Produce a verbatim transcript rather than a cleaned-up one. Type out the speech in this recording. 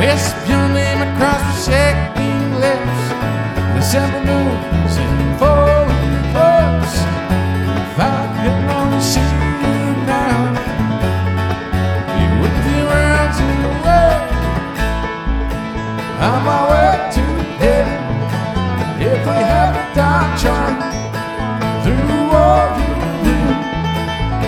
Crisp your name across the shaking lips. December moons and falling close. If I could only see you now, you wouldn't be around to the world. On my way to heaven, if we have a dark choice.